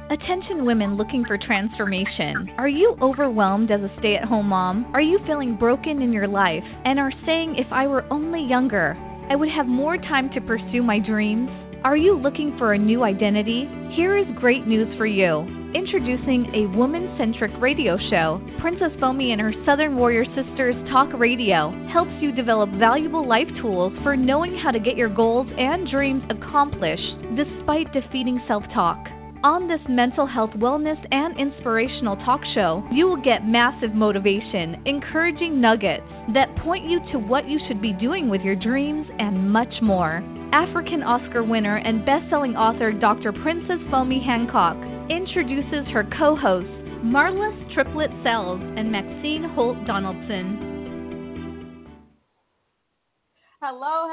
Attention women looking for transformation. Are you overwhelmed as a stay-at-home mom? Are you feeling broken in your life and are saying, if I were only younger, I would have more time to pursue my dreams? Are you looking for a new identity? Here is great news for you. Introducing a woman-centric radio show, Princess Foamy and her Southern Warrior Sisters Talk Radio helps you develop valuable life tools for knowing how to get your goals and dreams accomplished despite defeating self-talk. On this mental health, wellness, and inspirational talk show, you will get massive motivation, encouraging nuggets that point you to what you should be doing with your dreams, and much more. African Oscar winner and best-selling author Dr. Princess Foamy Hancock introduces her co-hosts, Marlis Triplet Sells and Maxine Holt Donaldson. Hello,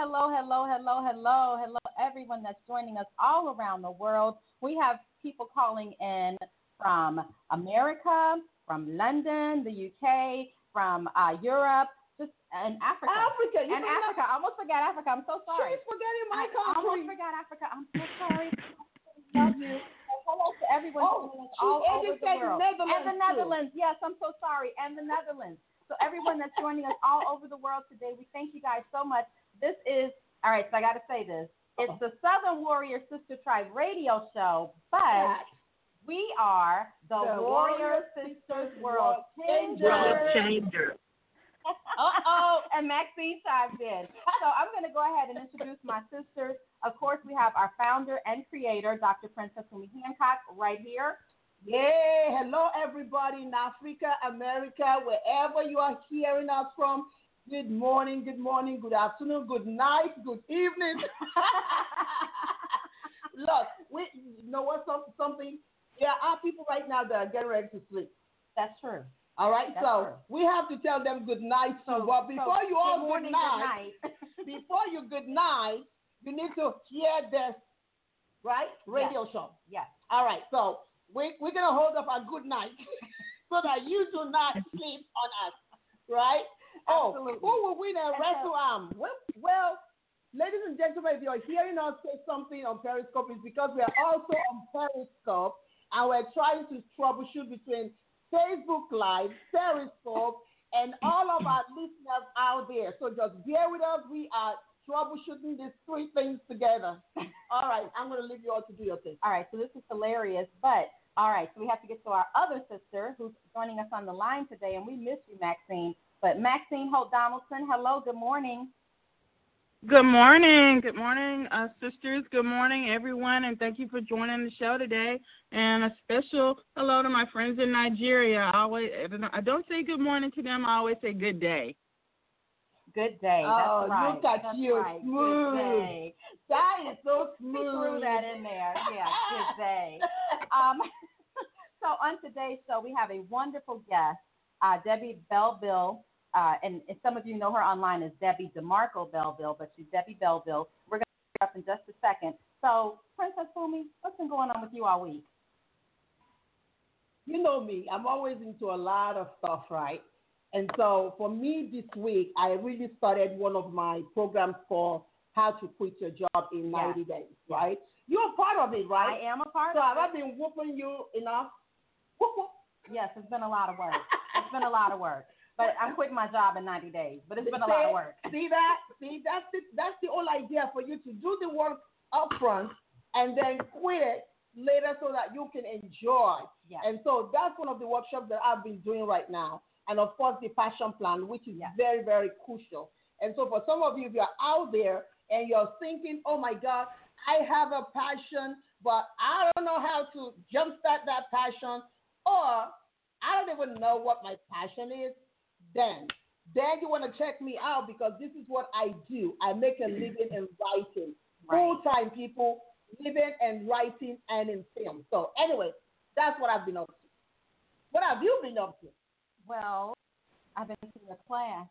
everyone that's joining us all around the world. We have people calling in from America, from London, the UK, from Europe, and Africa. Africa. I almost forgot Africa. I'm so sorry. She's forgetting my country. I almost forgot Africa. I'm so sorry. Love you. Hello to everyone all over the world. Netherlands and the Netherlands. Too. Yes, I'm so sorry. And the Netherlands. So everyone that's joining us all over the world today, we thank you guys so much. This is, all right, so I got to say this. It's the Southern Warrior Sister Tribe radio show, but we are the Warrior Sisters World Changer. And Maxine chimed in. So I'm going to go ahead and introduce my sisters. Of course, we have our founder and creator, Dr. Princess Foamy Hancock, right here. Yeah, hello everybody in Africa, America, wherever you are hearing us from. Good morning, good afternoon, good night, good evening. Look, you know what's something? There are people right now that are getting ready to sleep. That's true. All right, That's so true. We have to tell them good night. But before you all good night, before you good night, you need to hear this, right? Radio show. Yes. All right, so we're going to hold up a good night so that you do not sleep on us, right? Absolutely. Who will win a wrestle arm? Well, ladies and gentlemen, if you're hearing us say something on Periscope, it's because we are also on Periscope, and we're trying to troubleshoot between Facebook Live, Periscope, and all of our listeners out there. So just bear with us. We are troubleshooting these three things together. All right, I'm going to leave you all to do your thing. All right, so this is hilarious, but all right, so we have to get to our other sister who's joining us on the line today, and we miss you, Maxine. But Maxine Holt Donaldson, hello, good morning. Good morning, sisters. Good morning, everyone, and thank you for joining the show today. And a special hello to my friends in Nigeria. I don't say good morning to them. I always say good day. Good day. That's right. Look at you, right. smooth. Good day. That is so smooth. We threw that in there. Yeah, good day. So on today's show, we have a wonderful guest, Debbie Belleville. And some of you know her online as Debbie DeMarco Belleville, but she's Debbie Belleville. We're going to pick up in just a second. So, Princess Foamy, what's been going on with you all week? You know me. I'm always into a lot of stuff, right? And so for me this week, I really started one of my programs called How to Quit Your Job in 90 Days, right? You're a part of it, right? I am a part of it. So have I been whooping you enough? Whoop, whoop. Yes, it's been a lot of work. But I'm quitting my job in 90 days. But it's been a lot of work. See that? That's the whole idea for you to do the work up front and then quit it later so that you can enjoy. Yes. And so that's one of the workshops that I've been doing right now. And of course, the passion plan, which is very, very crucial. And so for some of you, if you're out there and you're thinking, oh my God, I have a passion, but I don't know how to jumpstart that passion, or I don't even know what my passion is, then you want to check me out, because this is what I do. I make a living in writing. Full-time people, living and writing and in film. So anyway, that's what I've been up to. What have you been up to? Well, I've been to a class.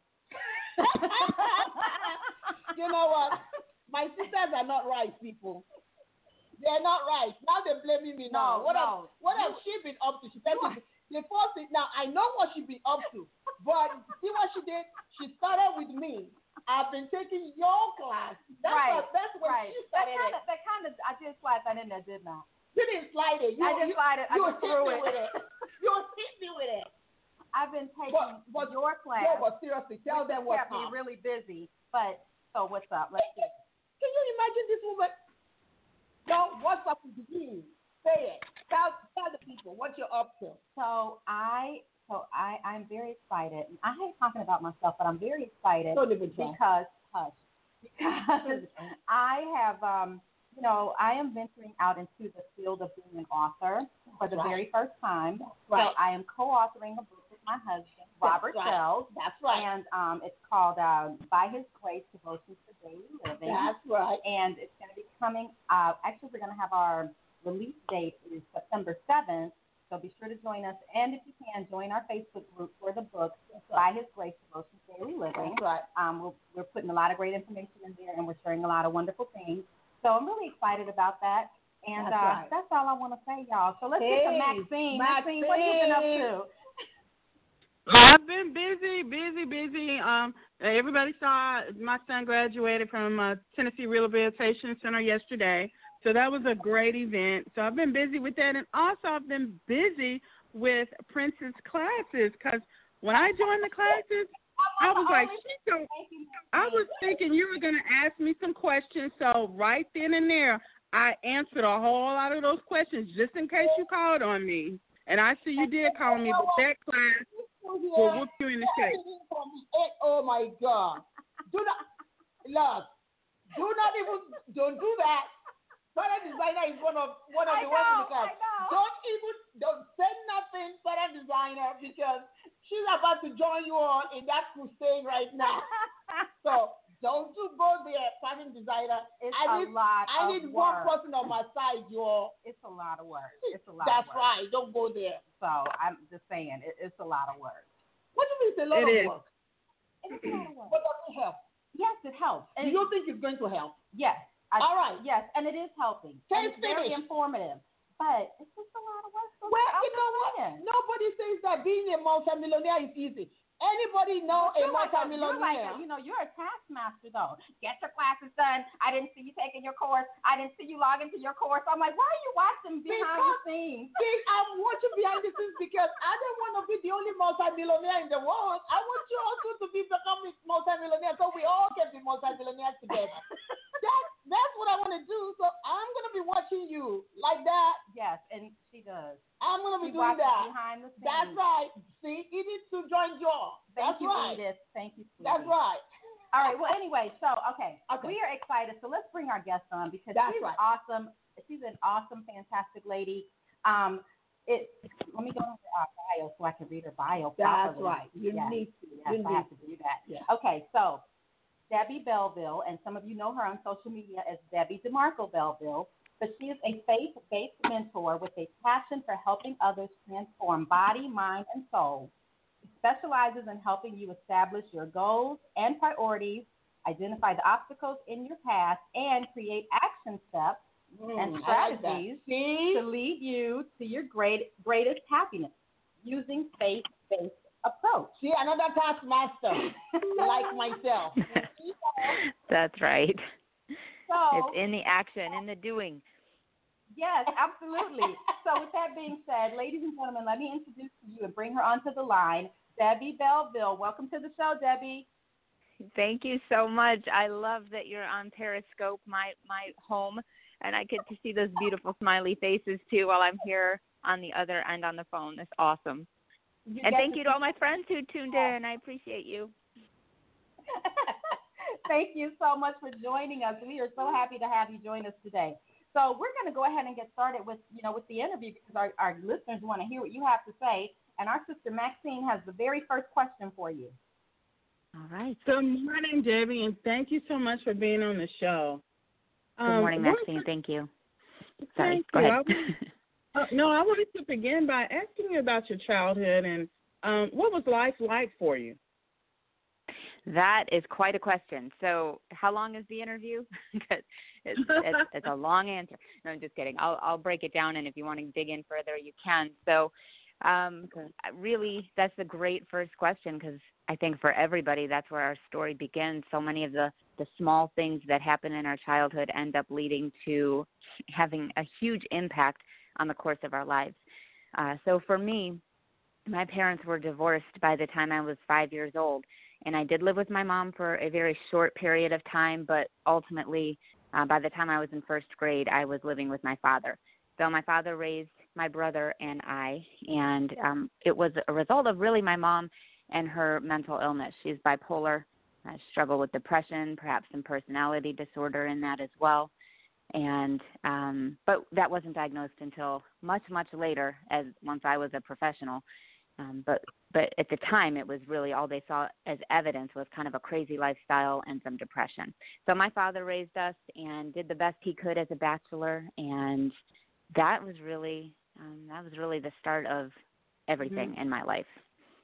You know what? My sisters are not right, people. They're not right. Now they're blaming me now. What has she been up to? Now, I know what she been up to, but see what she did? She started with me. I've been taking your class. That's when she started it. I did slide that in there, didn't I? You didn't slide it. I didn't slide it. I just threw it. You hit me with it. I've been taking your class. No, but seriously, tell them what's up. Kept me really busy. But, so what's up? Let's see. Can you imagine this woman? No, what's up with you? Say it. Tell the people what you're up to. So I'm very excited. I hate talking about myself, but I'm very excited because I have, I am venturing out into the field of being an author for the very first time. Right. So I am co-authoring a book with my husband, Robert Sells. That's right. And it's called By His Grace, Devotions to Daily Living. That's right. And it's going to be coming out. Actually, we're going to have our release date is September 7th. So be sure to join us. And if you can, join our Facebook group for the book, By His Grace, Devotions to Daily Living. That's right. We're putting a lot of great information in there, and we're sharing a lot of wonderful things. So I'm really excited about that. And that's all I want to say, y'all. So let's get to Maxine. Maxine, what have you been up to? I've been busy. Everybody saw my son graduated from Tennessee Rehabilitation Center yesterday. So that was a great event. So I've been busy with that. And also I've been busy with Prince's classes because when I joined the classes, I was like, I was thinking you were going to ask me some questions. So right then and there, I answered a whole lot of those questions just in case you called on me. And I see you did call on me, but that class will whoop you in the face. Oh, my God. Don't do that. Product designer is one of the ones in the class. Don't say nothing, product designer, because she's about to join you all in that crusade right now. So don't go there, product designer. I need one person on my side, you all. It's a lot of work. That's right. Don't go there. So I'm just saying, it's a lot of work. What do you mean it's a lot of work? It's a lot of work. But does it help? Yes, it helps. Do you think it's going to help? Yes. All right. Yes, and it is helping. It's very informative. But it's just a lot of work. Well, you know what? Nobody says that being a multimillionaire is easy. Anybody know a multimillionaire? You're a taskmaster, though. Get your classes done. I didn't see you taking your course. I didn't see you log into your course. I'm like, why are you watching behind the scenes? I'm watching behind the scenes because I don't want to be the only multimillionaire in the world. I want you also to become multimillionaires so we all can be multimillionaires together. That's what I want to do. So I'm going to be watching you like that. Yes, and she does. I'm going to be doing that. Behind the scenes. That's right. See, Edith to join yours. Thank you, Edith. Thank you, sweetie. That's right. All right. Well, anyway, so, okay. We are excited. So let's bring our guest on because she's awesome. She's an awesome, fantastic lady. Let me go into her bio so I can read her bio properly. That's right. You need to. Yes, I have to do that. Yeah. Okay, so Debbie Belleville, and some of you know her on social media as Debbie DeMarco Belleville, but she is a faith-based mentor with a passion for helping others transform body, mind, and soul. She specializes in helping you establish your goals and priorities, identify the obstacles in your path, and create action steps and strategies to lead you to your greatest happiness using faith-based approach. See, another taskmaster like myself. That's right. So it's in the action, in the doing. Yes, absolutely. So with that being said, ladies and gentlemen, let me introduce to you and bring her onto the line, Debbie Belleville. Welcome to the show, Debbie. Thank you so much. I love that you're on Periscope, my home, and I get to see those beautiful smiley faces, too, while I'm here on the other end on the phone. That's awesome. And thank you to all my friends who tuned in. I appreciate you. Thank you so much for joining us. We are so happy to have you join us today. So we're going to go ahead and get started with the interview because our listeners want to hear what you have to say. And our sister Maxine has the very first question for you. All right. Good morning, Debbie, and thank you so much for being on the show. Good morning, Maxine. Thank you. Sorry, go ahead. I wanted to begin by asking you about your childhood and what was life like for you? That is quite a question. So how long is the interview? Because it's a long answer. No, I'm just kidding. I'll break it down, and if you want to dig in further, you can. So Really, that's a great first question because I think for everybody, that's where our story begins. So many of the small things that happen in our childhood end up leading to having a huge impact on the course of our lives. So for me, my parents were divorced by the time I was 5 years old, and I did live with my mom for a very short period of time, but ultimately, by the time I was in first grade, I was living with my father. So my father raised my brother and I, and it was a result of really my mom and her mental illness. She's bipolar, struggled with depression, perhaps some personality disorder in that as well. And but that wasn't diagnosed until much, much later, as once I was a professional. But at the time, it was really all they saw as evidence was kind of a crazy lifestyle and some depression. So my father raised us and did the best he could as a bachelor, and that was really the start of everything in my life.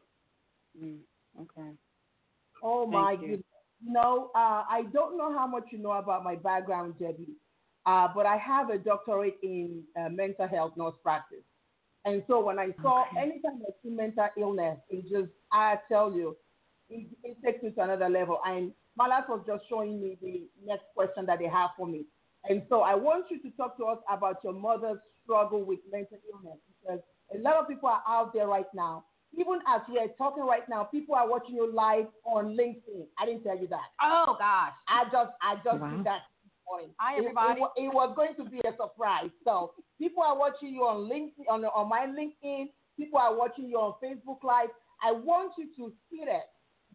Okay. Oh, my goodness. No, I don't know how much you know about my background, Debbie, but I have a doctorate in mental health nurse practice. And so when I saw, anytime I see mental illness, I tell you, it takes me to another level. And Malas was just showing me the next question that they have for me. And so I want you to talk to us about your mother's struggle with mental illness, because a lot of people are out there right now. Even as we are talking right now, people are watching you live on LinkedIn. I didn't tell you that. Oh, gosh. I just did that this morning. Hi, everybody. It was going to be a surprise. So people are watching you on LinkedIn, on my LinkedIn. People are watching you on Facebook Live. I want you to see that.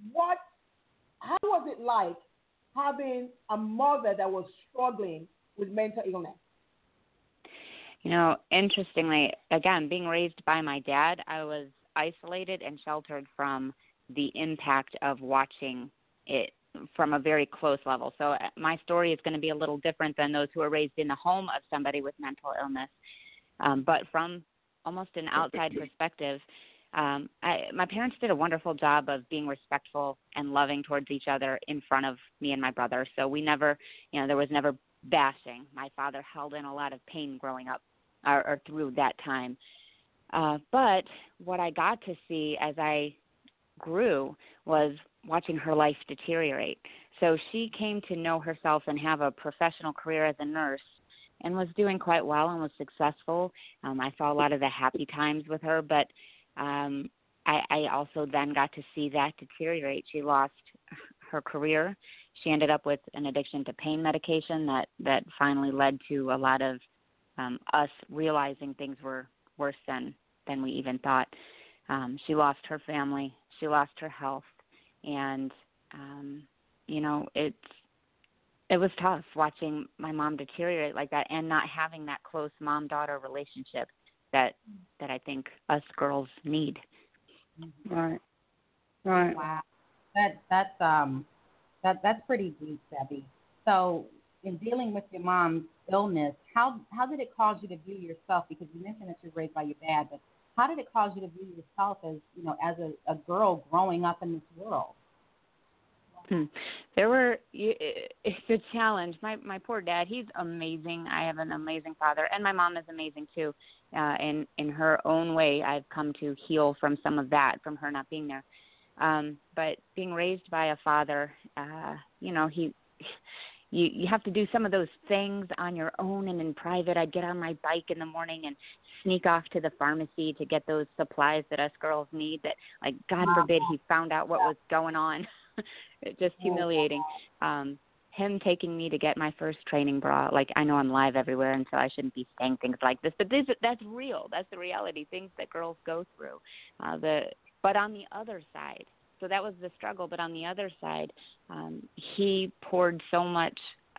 How was it like having a mother that was struggling with mental illness? You know, interestingly, again, being raised by my dad, I was isolated and sheltered from the impact of watching it from a very close level. So my story is going to be a little different than those who are raised in the home of somebody with mental illness. But from almost an outside perspective, my parents did a wonderful job of being respectful and loving towards each other in front of me and my brother. So we never, there was never bashing. My father held in a lot of pain growing up or through that time. But what I got to see as I grew was watching her life deteriorate. So she came to know herself and have a professional career as a nurse and was doing quite well and was successful. I saw a lot of the happy times with her, but I also then got to see that deteriorate. She lost her career. She ended up with an addiction to pain medication that finally led to a lot of us realizing things were worse than we even thought. She lost her family. She lost her health. And, it was tough watching my mom deteriorate like that and not having that close mom-daughter relationship that I think us girls need. Right. Right. Wow. That's pretty deep, Debbie. So in dealing with your mom's illness, how did it cause you to view yourself? Because you mentioned that you were raised by your dad, but how did it cause you to view yourself as, as a girl growing up in this world? It's a challenge. My poor dad, he's amazing. I have an amazing father, and my mom is amazing too. In her own way, I've come to heal from some of that, from her not being there. But being raised by a father, you have to do some of those things on your own and in private. I'd get on my bike in the morning and sneak off to the pharmacy to get those supplies that us girls need that, like, God forbid he found out what was going on. It's just humiliating. Him taking me to get my first training bra, like, I know I'm live everywhere, and so I shouldn't be saying things like this, but that's real. That's the reality, things that girls go through. But on the other side, so that was the struggle, but on the other side, he poured so much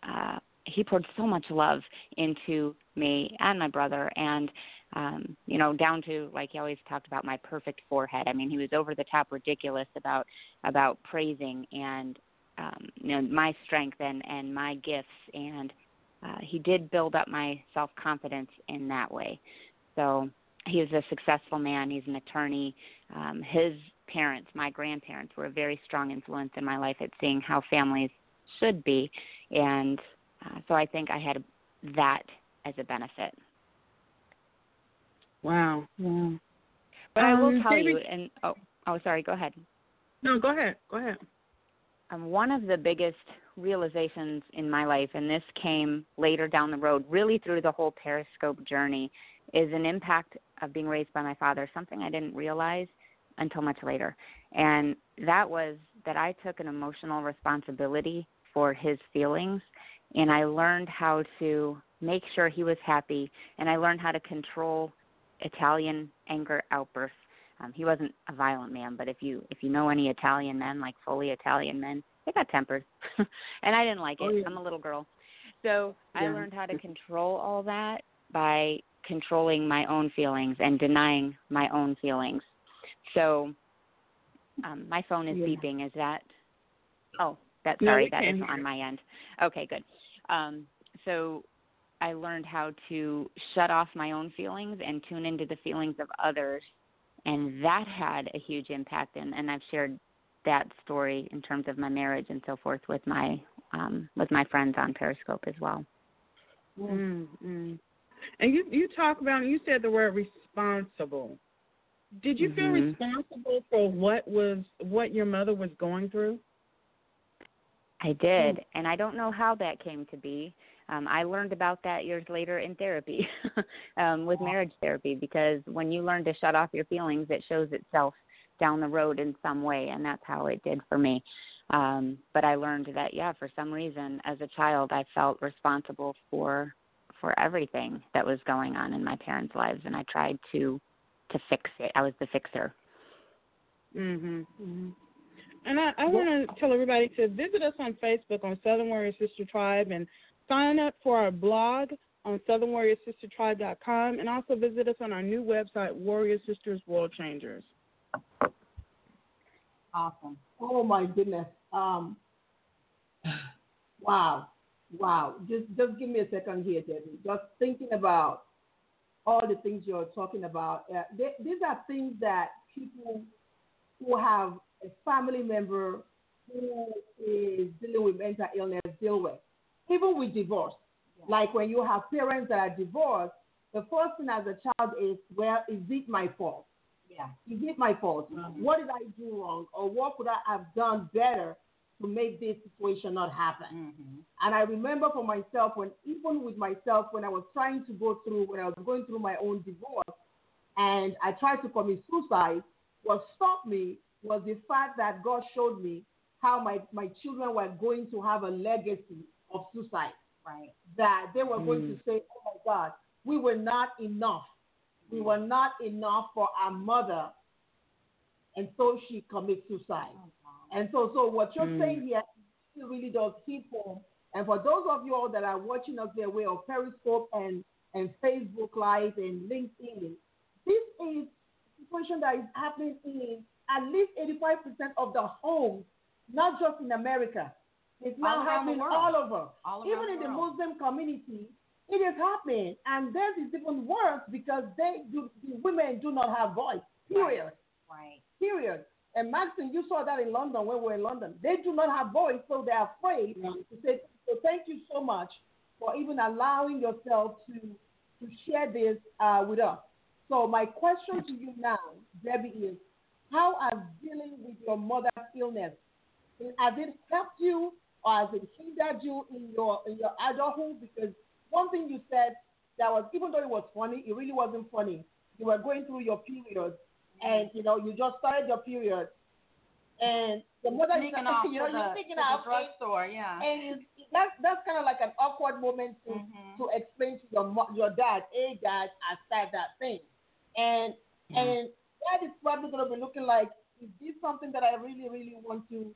love into me and my brother, and down to, like, he always talked about my perfect forehead. I mean, he was over the top ridiculous about praising and my strength and my gifts, and he did build up my self-confidence in that way. So he is a successful man. He's an attorney. His parents, my grandparents, were a very strong influence in my life at seeing how families should be, and so I think I had that as a benefit. Wow. Yeah. But I will tell Debbie, you, and sorry, go ahead. No, go ahead. Go ahead. One of the biggest realizations in my life, and this came later down the road, really through the whole Periscope journey, is an impact of being raised by my father, something I didn't realize until much later. And that was that I took an emotional responsibility for his feelings, and I learned how to make sure he was happy, and I learned how to control Italian anger outbursts. He wasn't a violent man, but if you know any Italian men, like fully Italian men, they got tempers, and I didn't like it. I'm a little girl. So I learned how to control all that by controlling my own feelings and denying my own feelings. So my phone is beeping. Is that – that is on my end. Okay, good. So I learned how to shut off my own feelings and tune into the feelings of others, and that had a huge impact. And I've shared that story in terms of my marriage and so forth with my friends on Periscope as well. Mm-hmm. And you talk about, you said the word responsible. Did you feel responsible for what your mother was going through? I did, and I don't know how that came to be. I learned about that years later in therapy, with marriage therapy, because when you learn to shut off your feelings, it shows itself down the road in some way, and that's how it did for me. But I learned that, for some reason, as a child, I felt responsible for everything that was going on in my parents' lives, and I tried to fix it. I was the fixer. Mm-hmm. And I want to tell everybody to visit us on Facebook on Southern Warrior Sister Tribe and sign up for our blog on southernwarriorsistertribe.com, and also visit us on our new website, Warrior Sisters World Changers. Awesome. Oh, my goodness. Wow. Just give me a second here, Debbie. Just thinking about all the things you're talking about. These are things that people who have a family member who is dealing with mental illness deal with. Even with divorce. Yeah. Like when you have parents that are divorced, the first thing as a child is, well, is it my fault? Yeah. Is it my fault? Mm-hmm. What did I do wrong? Or what could I have done better to make this situation not happen? Mm-hmm. And I remember for myself, when I was going through my own divorce, and I tried to commit suicide, what stopped me was the fact that God showed me how my children were going to have a legacy of suicide. Right. That they were going to say, oh, my God, we were not enough. We were not enough for our mother. And so she commits suicide. Oh, and so what you're saying here really does hit home. And for those of you all that are watching us their way of Periscope and Facebook Live and LinkedIn, this is a situation that is happening in at least 85% of the homes, not just in America. It's now happening all over. Even in the Muslim community, it is happening. And theirs is even worse because the women do not have voice, period. Right. Period. And Maxine, you saw that in London when we were in London. They do not have voice, so they're afraid to say, so thank you so much for even allowing yourself to share this with us. So my question to you now, Debbie, is how has dealing with your mother's illness, has it helped you or has it hindered you in your adulthood? Because one thing you said that was, even though it was funny, it really wasn't funny. You were going through your period, and you just started your period, and the mother is you're sneaking out to the drugstore, and that's kind of like an awkward moment to explain to your dad, hey dad, I said that thing, and dad is probably going to be looking like, is this something that I really, really want to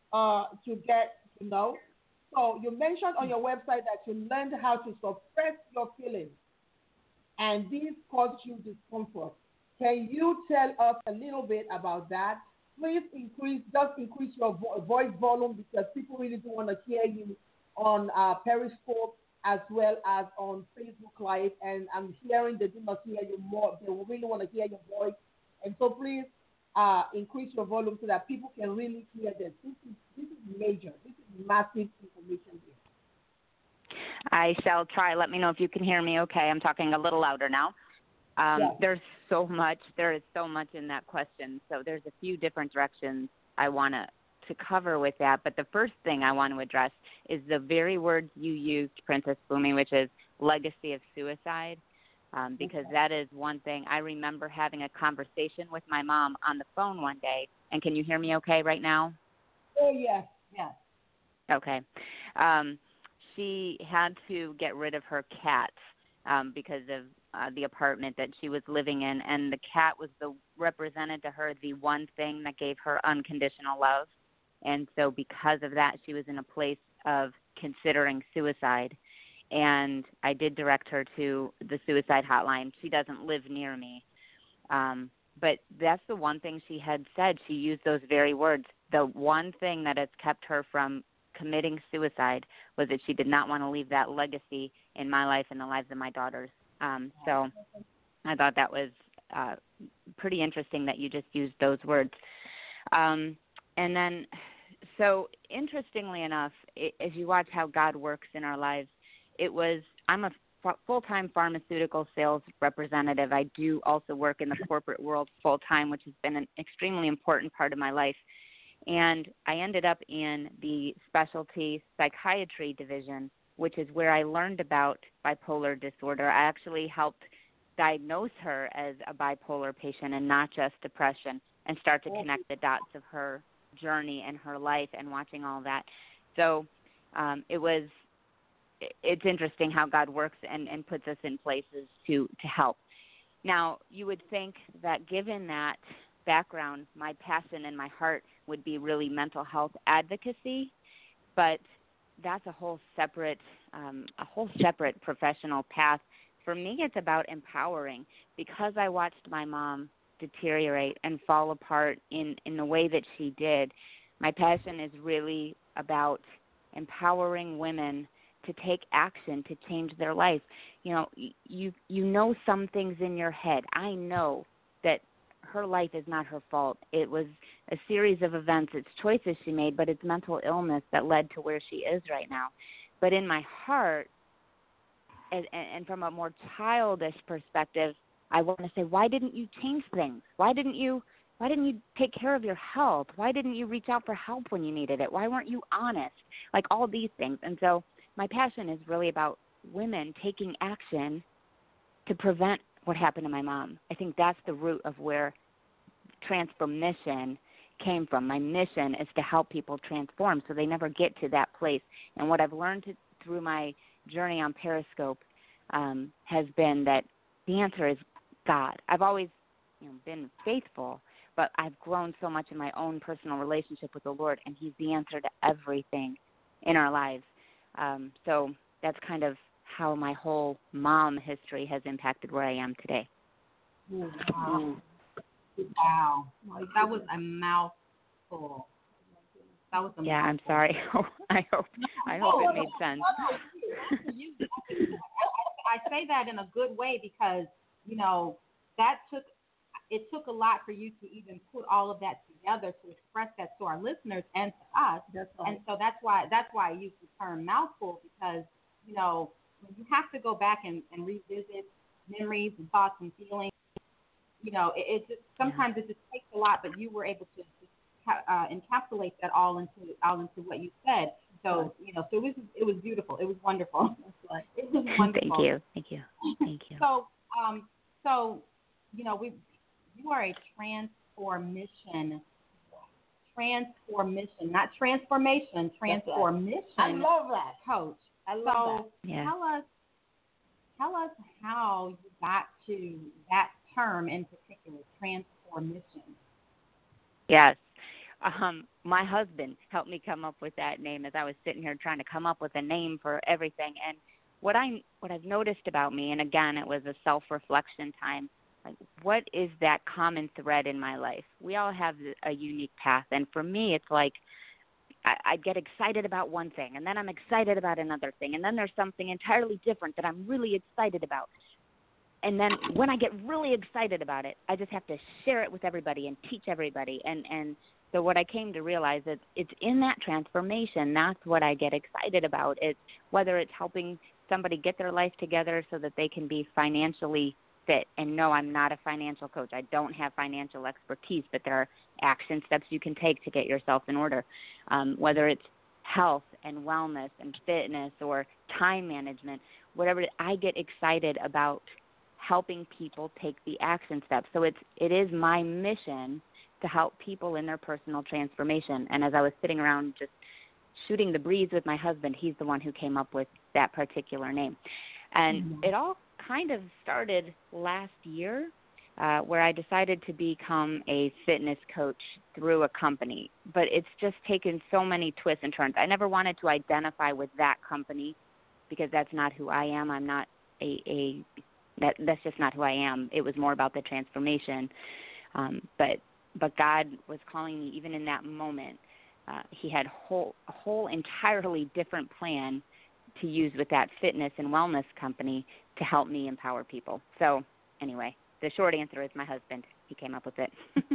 get to know? So you mentioned on your website that you learned how to suppress your feelings, and this caused you discomfort. Can you tell us a little bit about that? Please increase your voice volume, because people really do want to hear you on Periscope as well as on Facebook Live, and I'm hearing they do not hear you more. They really want to hear your voice. And so please increase your volume so that people can really hear this. This is major. This is massive information here. I shall try. Let me know if you can hear me okay. I'm talking a little louder now. There's so much. There is so much in that question. So there's a few different directions I want to cover with that. But the first thing I want to address is the very words you used, Princess Boomy, which is legacy of suicide, because that is one thing. I remember having a conversation with my mom on the phone one day. And can you hear me okay right now? Oh, yes, yes. Okay. She had to get rid of her cat because of the apartment that she was living in, and the cat represented to her the one thing that gave her unconditional love. And so because of that, she was in a place of considering suicide. And I did direct her to the suicide hotline. She doesn't live near me. But that's the one thing she had said. She used those very words. The one thing that has kept her from committing suicide was that she did not want to leave that legacy in my life and the lives of my daughters. So I thought that was pretty interesting that you just used those words. And then, so interestingly enough, as you watch how God works in our lives, I'm a full-time pharmaceutical sales representative. I do also work in the corporate world full-time, which has been an extremely important part of my life. And I ended up in the specialty psychiatry division, which is where I learned about bipolar disorder. I actually helped diagnose her as a bipolar patient and not just depression, and start to connect the dots of her journey and her life and watching all that. So it's interesting how God works and puts us in places to help. Now, you would think that given that background, my passion and my heart would be really mental health advocacy, but that's a whole separate professional path. For me, it's about empowering. Because I watched my mom deteriorate and fall apart in the way that she did, my passion is really about empowering women to take action to change their life. You know some things in your head. I know that her life is not her fault. It was a series of events. It's choices she made, but it's mental illness that led to where she is right now. But in my heart, and from a more childish perspective, I want to say, why didn't you change things? Why didn't you take care of your health? Why didn't you reach out for help when you needed it? Why weren't you honest? Like all these things. And so my passion is really about women taking action to prevent what happened to my mom. I think that's the root of where transformation came from. My mission is to help people transform so they never get to that place. And what I've learned through my journey on Periscope has been that the answer is God. I've always been faithful, but I've grown so much in my own personal relationship with the Lord, and He's the answer to everything in our lives. So that's kind of how my whole mom history has impacted where I am today. Wow. Wow. That was a mouthful. That was a mouthful. I'm sorry. I hope it made sense. I say that in a good way because, it took a lot for you to even put all of that together to express that to our listeners and to us. That's right. And so that's why I use the term mouthful because, when you have to go back and revisit memories and thoughts and feelings, it just sometimes it just takes a lot, but you were able to encapsulate that all into what you said. So, so it was beautiful. It was wonderful. It was wonderful. Thank you. So, you are a transformation, not transformation, transformation. I love that. Coach. I love that. Yeah. Tell us how you got to that term in particular, transformation. Yes. My husband helped me come up with that name as I was sitting here trying to come up with a name for everything. And what I've noticed about me, and again, it was a self-reflection time, like what is that common thread in my life? We all have a unique path. And for me, it's like I get excited about one thing, and then I'm excited about another thing, and then there's something entirely different that I'm really excited about. And then when I get really excited about it, I just have to share it with everybody and teach everybody. And so what I came to realize is it's in that transformation. That's what I get excited about. It's whether it's helping somebody get their life together so that they can be financially fit. And no, I'm not a financial coach. I don't have financial expertise, but there are action steps you can take to get yourself in order, whether it's health and wellness and fitness or time management, whatever. I get excited about helping people take the action steps. So it is my mission to help people in their personal transformation. And as I was sitting around just shooting the breeze with my husband, he's the one who came up with that particular name. And it all kind of started last year, where I decided to become a fitness coach through a company. But it's just taken so many twists and turns. I never wanted to identify with that company because that's not who I am. I'm not that's just not who I am. It was more about the transformation. But God was calling me even in that moment. He had a whole entirely different plan to use with that fitness and wellness company to help me empower people. So anyway, the short answer is my husband. He came up with it.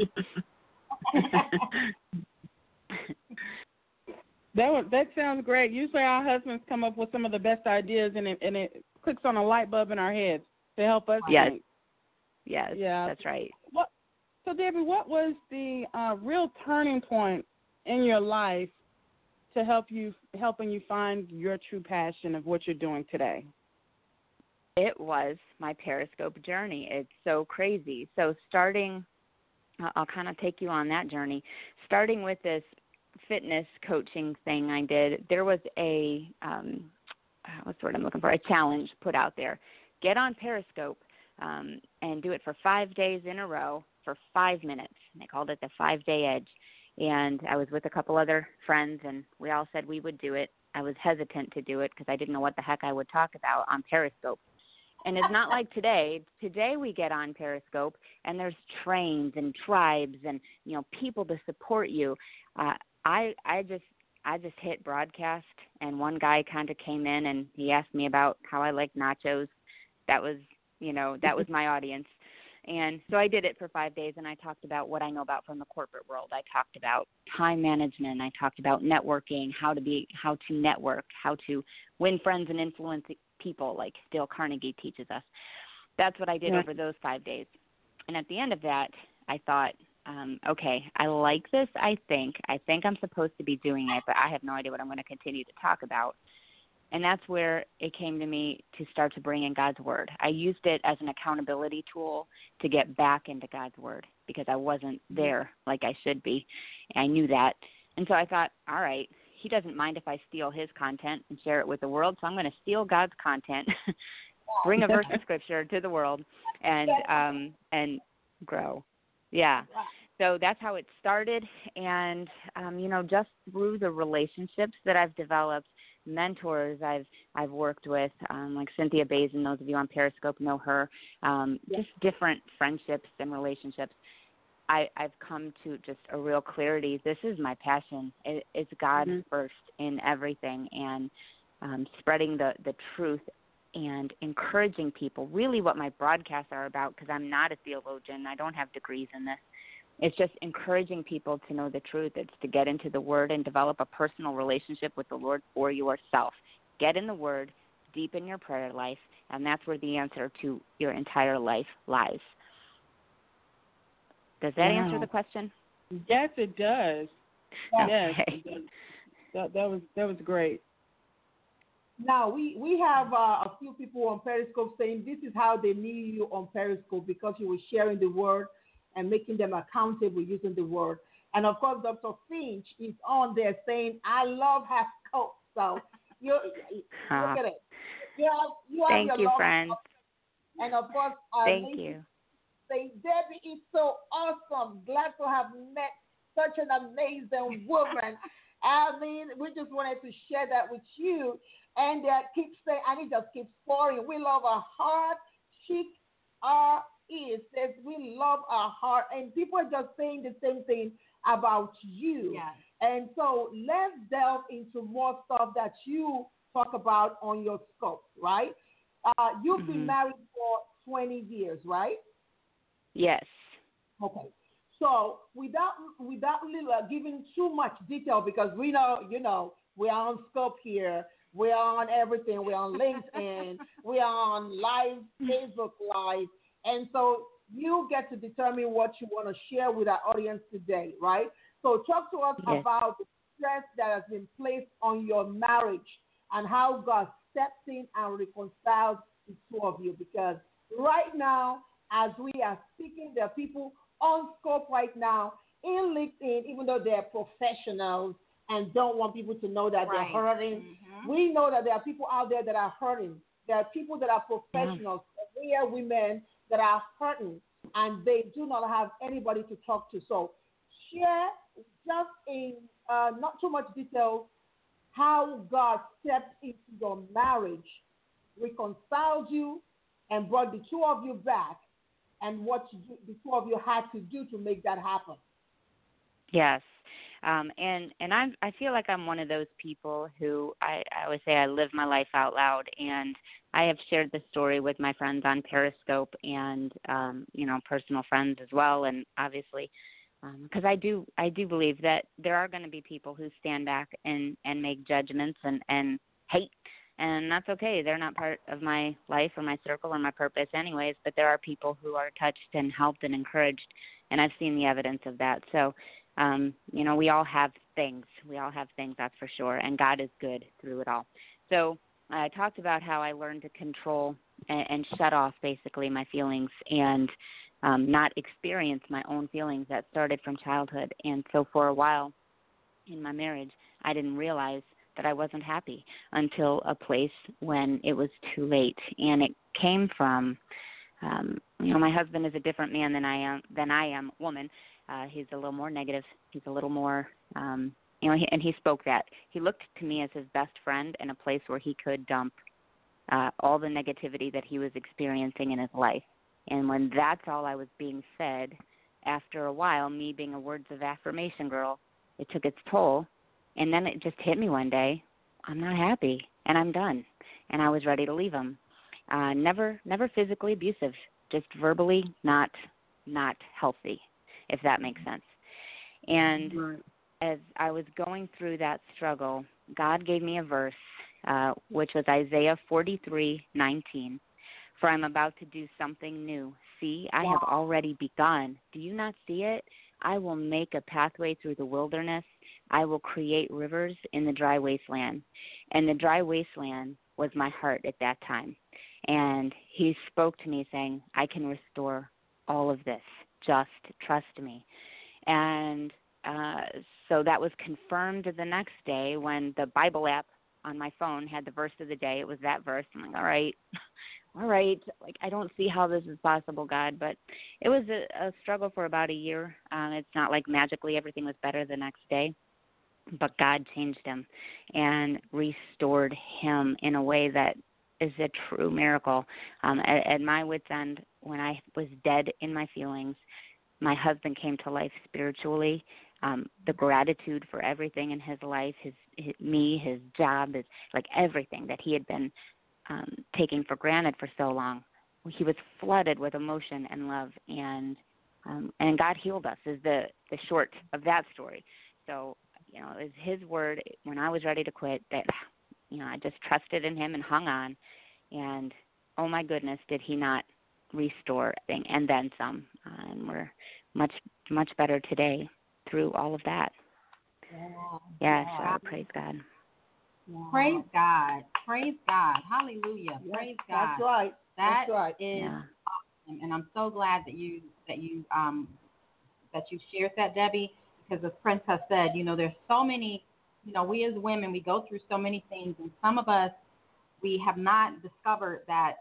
That sounds great. Usually our husbands come up with some of the best ideas, and it clicks on a light bulb in our heads to help us think. Yes, yeah, that's right. So, Debbie, what was the real turning point in your life to helping you find your true passion of what you're doing today? It was my Periscope journey. It's so crazy. So I'll kind of take you on that journey. Starting with this fitness coaching thing I did, there was a challenge put out there. Get on Periscope and do it for 5 days in a row for 5 minutes. And they called it the 5-day edge. And I was with a couple other friends, and we all said we would do it. I was hesitant to do it because I didn't know what the heck I would talk about on Periscope. And it's not like today. Today we get on Periscope, and there's trains and tribes and, people to support you. I just hit broadcast, and one guy kind of came in, and he asked me about how I like nachos. That was my audience. And so I did it for 5 days, and I talked about what I know about from the corporate world. I talked about time management. I talked about networking, how to network, how to win friends and influence people like Dale Carnegie teaches us. That's what I did over those 5 days. And at the end of that, I thought, okay, I like this, I think I'm supposed to be doing it, but I have no idea what I'm going to continue to talk about. And that's where it came to me to start to bring in God's Word. I used it as an accountability tool to get back into God's Word because I wasn't there like I should be. I knew that. And so I thought, all right, He doesn't mind if I steal His content and share it with the world, so I'm going to steal God's content, bring a verse of Scripture to the world, and grow. Yeah. So that's how it started. And, just through the relationships that I've developed, mentors I've worked with, like Cynthia Bazin, those of you on Periscope know her, just different friendships and relationships. I've come to just a real clarity. This is my passion. It's God first in everything, and spreading the truth and encouraging people. Really what my broadcasts are about, because I'm not a theologian. I don't have degrees in this. It's just encouraging people to know the truth. It's to get into the Word and develop a personal relationship with the Lord for yourself. Get in the Word, deepen your prayer life, and that's where the answer to your entire life lies. Does that answer the question? Yes, it does. Okay. Yes, it does. That was great. Now, we have a few people on Periscope saying this is how they knew you on Periscope, because you were sharing the Word and making them accountable using the Word. And, of course, Dr. Finch is on there saying, I love her scope. So, look at it. You have Thank you, friends. And, of course, thank you. Say, Debbie is so awesome. Glad to have met such an amazing woman. I mean, we just wanted to share that with you. And keep saying, and it just keeps pouring. We love our heart. Chic it says we love our heart, and people are just saying the same thing about you. Yes. And so let's delve into more stuff that you talk about on your scope, right? You've been married for 20 years, right? Yes. Okay. So without giving too much detail, because we know, we're on scope here. We're on everything. We're on LinkedIn. We're on Facebook Live. And so you get to determine what you want to share with our audience today, right? So talk to us about the stress that has been placed on your marriage and how God stepped in and reconciled the two of you. Because right now, as we are speaking, there are people on scope right now in LinkedIn, even though they're professionals and don't want people to know that they're hurting. We know that there are people out there that are hurting. There are people that are professionals, career women that are hurting, and they do not have anybody to talk to. So share just in not too much detail how God stepped into your marriage, reconciled you, and brought the two of you back, and what the two of you had to do to make that happen. Yes. And I feel like I'm one of those people who I always say I live my life out loud, and I have shared this story with my friends on Periscope and personal friends as well, and obviously because I do believe that there are going to be people who stand back and make judgments and hate, and that's okay. They're not part of my life or my circle or my purpose anyways, but there are people who are touched and helped and encouraged, and I've seen the evidence of that. So we all have things. We all have things, that's for sure, and God is good through it all. So I talked about how I learned to control and shut off basically my feelings and not experience my own feelings that started from childhood. And so for a while in my marriage, I didn't realize that I wasn't happy until a place when it was too late. And it came from, my husband is a different man than I am woman. He's a little more negative. He's a little more, and he spoke that. He looked to me as his best friend and a place where he could dump all the negativity that he was experiencing in his life. And when that's all I was being fed, after a while, me being a words of affirmation girl, it took its toll. And then it just hit me one day, I'm not happy, and I'm done. And I was ready to leave him. Never physically abusive, just verbally not healthy, if that makes sense. And as I was going through that struggle, God gave me a verse, which was Isaiah 43:19. For I'm about to do something new. See, I have already begun. Do you not see it? I will make a pathway through the wilderness. I will create rivers in the dry wasteland. And the dry wasteland was my heart at that time. And he spoke to me saying, I can restore all of this. Just trust me. And so that was confirmed the next day when the Bible app on my phone had the verse of the day. It was that verse. I'm like, all right, like I don't see how this is possible, God, but it was a struggle for about a year. It's not like magically everything was better the next day, but God changed him and restored him in a way that is a true miracle. At my wit's end, when I was dead in my feelings, my husband came to life spiritually. The gratitude for everything in his life, his job, like everything that he had been taking for granted for so long. He was flooded with emotion and love, and God healed us is the short of that story. So, it was his word when I was ready to quit that, I just trusted in him and hung on, and oh my goodness, did he not restore everything and then some. And we're much, much better today through all of that. Yes, praise God. Wow. Praise God. Praise God. Hallelujah. Yes, praise God. That's right. That That's right. is awesome. And I'm so glad that you shared that, Debbie, because as Prince has said, there's so many, we as women, we go through so many things, and some of us, we have not discovered that,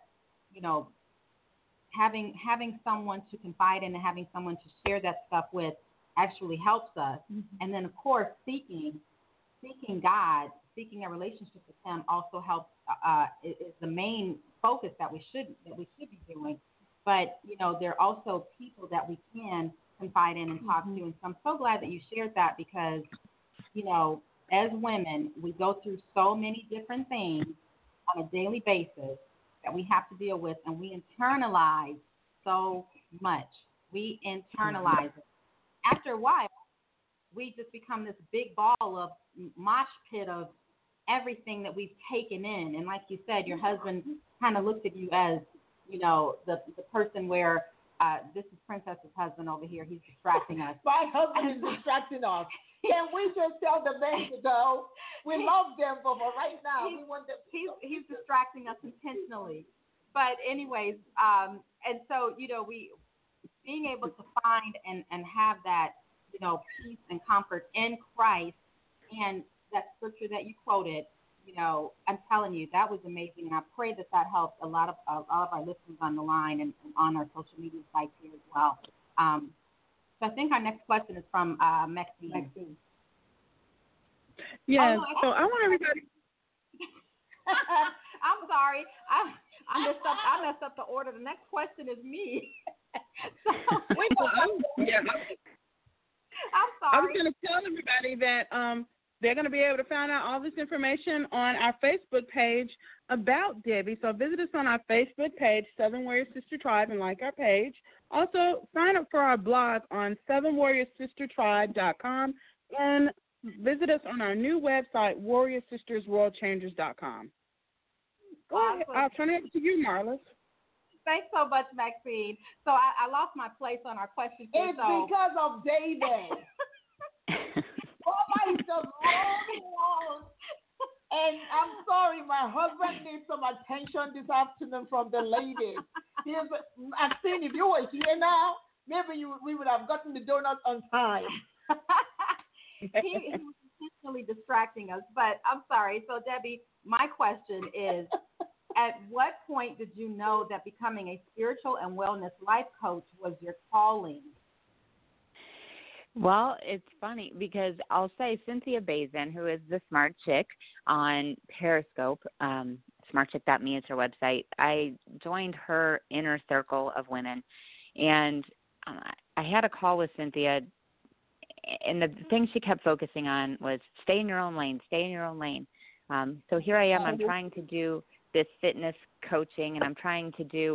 having someone to confide in and having someone to share that stuff with actually helps us. Mm-hmm. And then, of course, seeking God, seeking a relationship with him also helps, is the main focus that we should be doing. But, there are also people that we can confide in and talk to. And so I'm so glad that you shared that because, as women, we go through so many different things on a daily basis that we have to deal with, and we internalize so much. We internalize it. After a while, we just become this big ball of mosh pit of everything that we've taken in. And like you said, your husband kind of looked at you as, the person where this is Princess's husband over here. He's distracting us. My husband is distracting us. Can we just tell the men to go? We love them, but right now we want them to go. He's distracting us intentionally. But anyways, and so, we being able to find and have that, peace and comfort in Christ, and that scripture that you quoted, I'm telling you, that was amazing. And I pray that helps a lot of our listeners on the line and on our social media sites here as well. So I think our next question is from Maxine. Yes. So I want everybody. I'm sorry. I messed up the order. The next question is me. I'm sorry. I was going to tell everybody that they're going to be able to find out all this information on our Facebook page about Debbie. So visit us on our Facebook page, Southern Warrior Sister Tribe, and like our page. Also, sign up for our blog on SouthernWarriorSisterTribe.com and visit us on our new website, WarriorSistersWorldChangers.com. Go ahead. I'll turn it to you, Marlis. Thanks so much, Maxine. So I lost my place on our question. It's because of David. Somebody's just rolling. And I'm sorry, my husband needs some attention this afternoon from the ladies. Maxine, if you were here now, maybe we would have gotten the donuts on time. He was intentionally distracting us, but I'm sorry. So, Debbie, my question is, at what point did you know that becoming a spiritual and wellness life coach was your calling? Well, it's funny because I'll say Cynthia Bazin, who is the Smart Chick on Periscope, smartchick.me is her website. I joined her inner circle of women, and I had a call with Cynthia, and the thing she kept focusing on was stay in your own lane, stay in your own lane. So here I am. I'm trying to do this fitness coaching, and I'm trying to do,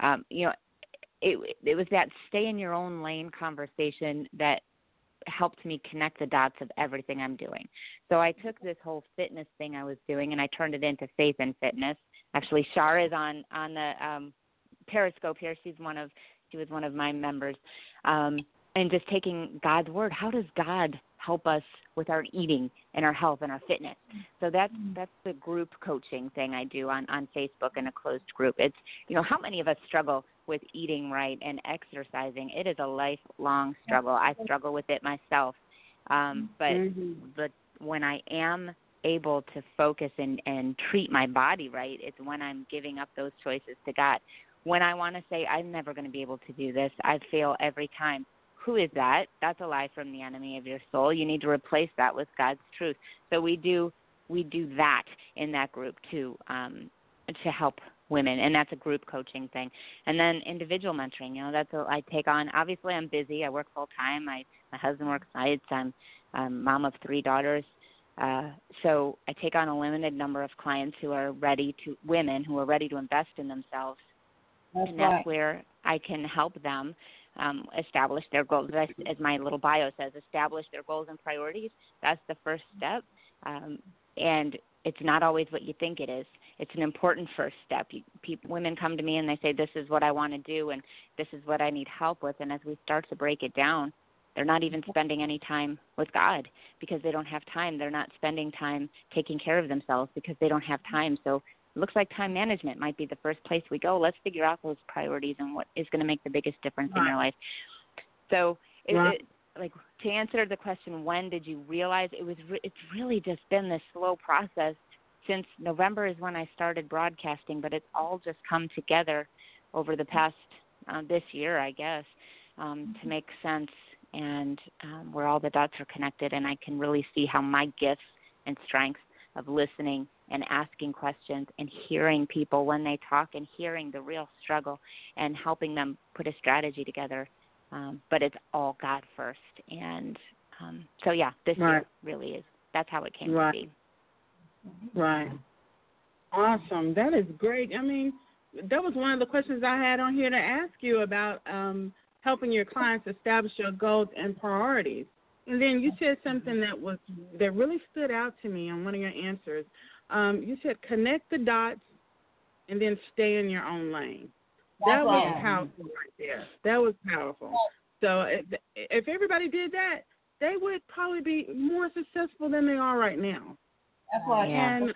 it was that stay in your own lane conversation that helped me connect the dots of everything I'm doing. So I took this whole fitness thing I was doing, and I turned it into faith and fitness. Actually, Shar is on the Periscope here. She was one of my members. And just taking God's word. How does God help us with our eating and our health and our fitness? So that's the group coaching thing I do on Facebook in a closed group. It's, how many of us struggle with eating right and exercising? It is a lifelong struggle. I struggle with it myself. But when I am able to focus and treat my body right, it's when I'm giving up those choices to God. When I want to say, I'm never going to be able to do this, I fail every time. Who is that? That's a lie from the enemy of your soul. You need to replace that with God's truth. So we do that in that group to help women, and that's a group coaching thing. And then individual mentoring, that's what I take on. Obviously, I'm busy. I work full time. My husband works nights. I'm mom of 3 daughters. So I take on a limited number of clients women who are ready to invest in themselves. That's where I can help them establish their goals. As my little bio says, establish their goals and priorities. That's the first step. And it's not always what you think it is. It's an important first step. Women come to me and they say, this is what I want to do and this is what I need help with. And as we start to break it down, they're not even spending any time with God because they don't have time. They're not spending time taking care of themselves because they don't have time. So it looks like time management might be the first place we go. Let's figure out those priorities and what is going to make the biggest difference in your life. So to answer the question, when did you realize it's really just been this slow process. Since November is when I started broadcasting, but it's all just come together over the past this year, I guess, to make sense and where all the dots are connected, and I can really see how my gifts and strengths of listening and asking questions and hearing people when they talk and hearing the real struggle and helping them put a strategy together. But it's all God first. And this year really is. That's how it came to be. Right. Awesome. That is great. I mean, that was one of the questions I had on here to ask you about helping your clients establish your goals and priorities. And then you said something that really stood out to me on one of your answers. You said connect the dots and then stay in your own lane. That was powerful right there. That was powerful. So if everybody did that, they would probably be more successful than they are right now. That's right. And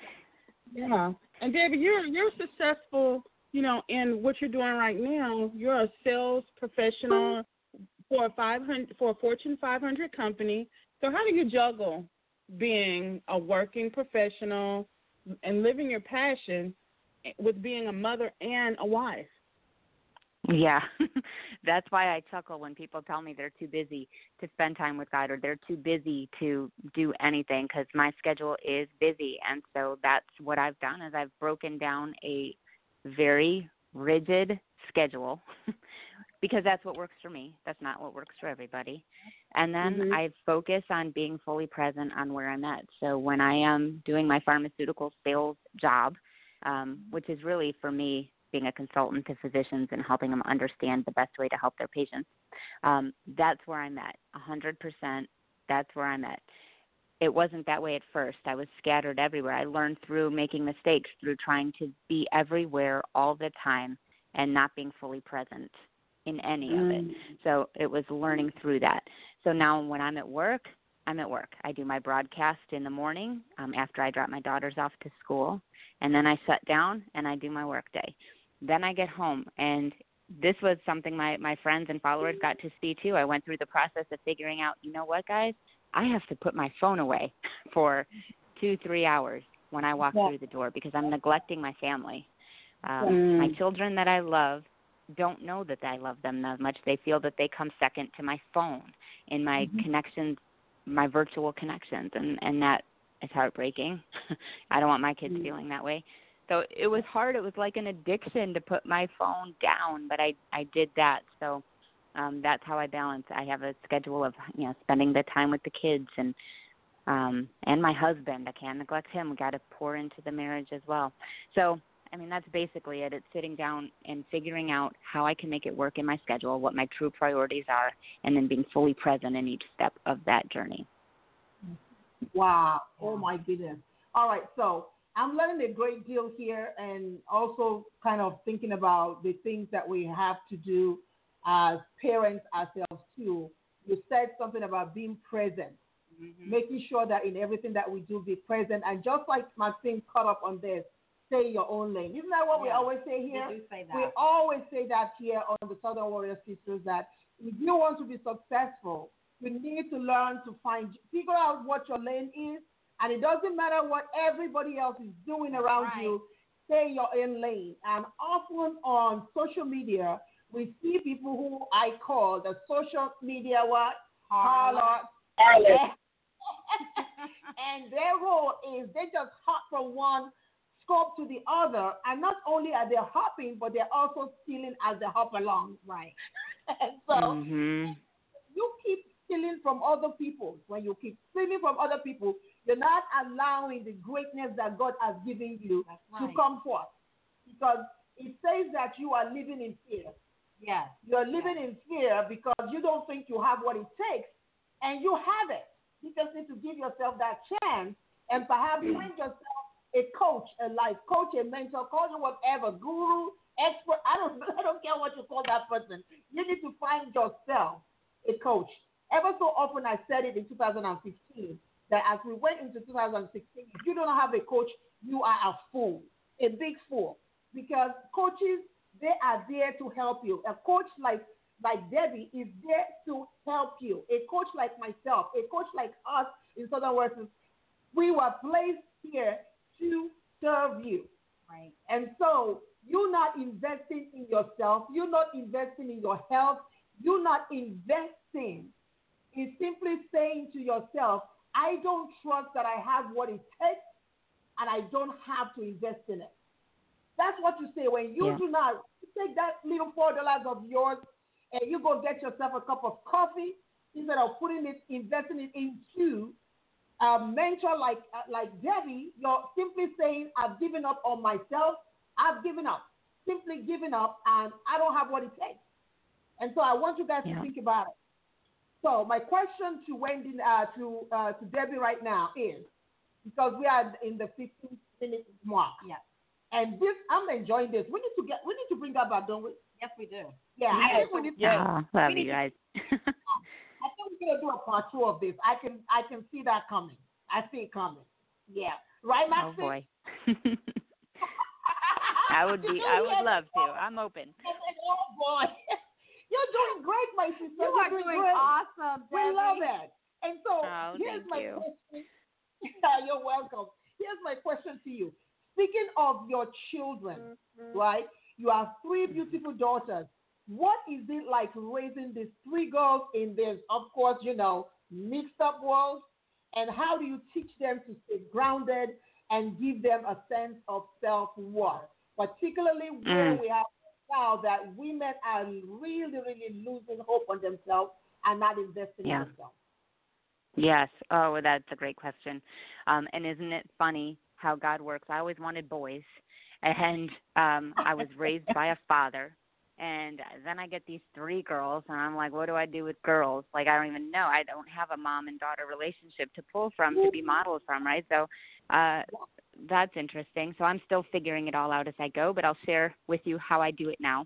and Debbie, you're successful, in what you're doing right now. You're a sales professional for a Fortune 500 company. So how do you juggle being a working professional and living your passion with being a mother and a wife? Yeah, that's why I chuckle when people tell me they're too busy to spend time with God or they're too busy to do anything, because my schedule is busy. And so that's what I've done is I've broken down a very rigid schedule because that's what works for me. That's not what works for everybody. And then I focus on being fully present on where I'm at. So when I am doing my pharmaceutical sales job, which is really for me being a consultant to physicians and helping them understand the best way to help their patients, that's where I'm at, 100%. That's where I'm at. It wasn't that way at first. I was scattered everywhere. I learned through making mistakes, through trying to be everywhere all the time and not being fully present in any of it. So it was learning through that. So now when I'm at work, I'm at work. I do my broadcast in the morning after I drop my daughters off to school, and then I shut down and I do my work day. Then I get home, and this was something my friends and followers got to see too. I went through the process of figuring out, you know what, guys, I have to put my phone away for 2-3 hours when I walk through the door because I'm neglecting my family. My children that I love don't know that I love them that much. They feel that they come second to my phone in my connections, my virtual connections, and that is heartbreaking. I don't want my kids feeling that way. So it was hard. It was like an addiction to put my phone down, but I did that. So that's how I balance. I have a schedule of spending the time with the kids and my husband. I can't neglect him. We got to pour into the marriage as well. So I mean that's basically it. It's sitting down and figuring out how I can make it work in my schedule, what my true priorities are, and then being fully present in each step of that journey. Wow. Oh my goodness. All right. So I'm learning a great deal here and also kind of thinking about the things that we have to do as parents ourselves too. You said something about being present, making sure that in everything that we do, be present. And just like Maxine caught up on this, stay your own lane. Isn't that what we always say here? We do say that. We always say that here on the Southern Warrior Sisters, that if you want to be successful, you need to learn to figure out what your lane is. And it doesn't matter what everybody else is doing around you, stay your own lane. And often on social media, we see people who I call the social media harlots. And their role is they just hop from one scope to the other. And not only are they hopping, but they're also stealing as they hop along. Right. And so you keep stealing from other people. When you keep stealing from other people, you're not allowing the greatness that God has given you to come forth. Because it says that you are living in fear. Yes. You're living in fear because you don't think you have what it takes, and you have it. You just need to give yourself that chance and perhaps bring yourself a coach, a life coach, a mentor, call it whatever, guru, expert. I don't care what you call that person. You need to find yourself a coach. Ever so often I said it in 2015 that as we went into 2016, if you don't have a coach, you are a fool, a big fool. Because coaches, they are there to help you. A coach like Debbie is there to help you. A coach like myself, a coach like us in Southern Western, we were placed here to serve you. Right. And so you're not investing in yourself. You're not investing in your health. You're not investing in simply saying to yourself, I don't trust that I have what it takes, and I don't have to invest in it. That's what you say when you do not take that little $4 of yours and you go get yourself a cup of coffee instead of investing it into a mentor like Debbie. You're simply saying, I've given up on myself. I've given up, simply given up, and I don't have what it takes. And so I want you guys to think about it. So my question to Wendy, to Debbie right now is, because we are in the 15-minute mark. Yeah. And this, I'm enjoying this. We need to bring that back, don't we? Yes, we do. Yeah, I think we need to. Love you guys. I think we're gonna do a part 2 of this. I can see that coming. I see it coming. Yeah. Right, Maxine? Oh boy. I would love to. I'm open. Oh boy. You're doing great, my sister. You are doing great. awesome, Debbie. We love it. And so here's thank my you. question. You're welcome. Here's my question to you. Speaking of your children, right? You have 3 beautiful daughters. What is it like raising these 3 girls in this, of course, mixed up world? And how do you teach them to stay grounded and give them a sense of self-worth? Particularly when we have now that women are really, really losing hope on themselves and not investing in themselves. Yes. Oh, well, that's a great question. And isn't it funny how God works? I always wanted boys, and I was raised by a father. And then I get these 3 girls, and I'm like, what do I do with girls? Like, I don't even know. I don't have a mom and daughter relationship to pull from, to be modeled from, right? So that's interesting. So I'm still figuring it all out as I go, but I'll share with you how I do it now.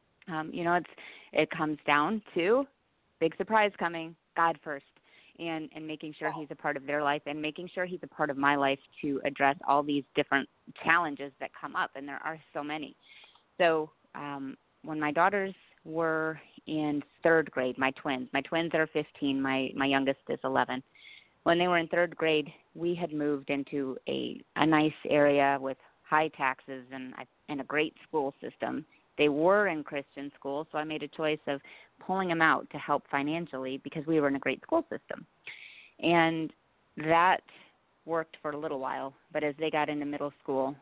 It comes down to big surprise coming, God first, and making sure he's a part of their life and making sure he's a part of my life to address all these different challenges that come up, and there are so many. So when my daughters were in 3rd grade, my twins are 15, my youngest is 11. When they were in 3rd grade, we had moved into a nice area with high taxes and a great school system. They were in Christian school, so I made a choice of pulling them out to help financially because we were in a great school system. And that worked for a little while, but as they got into middle school,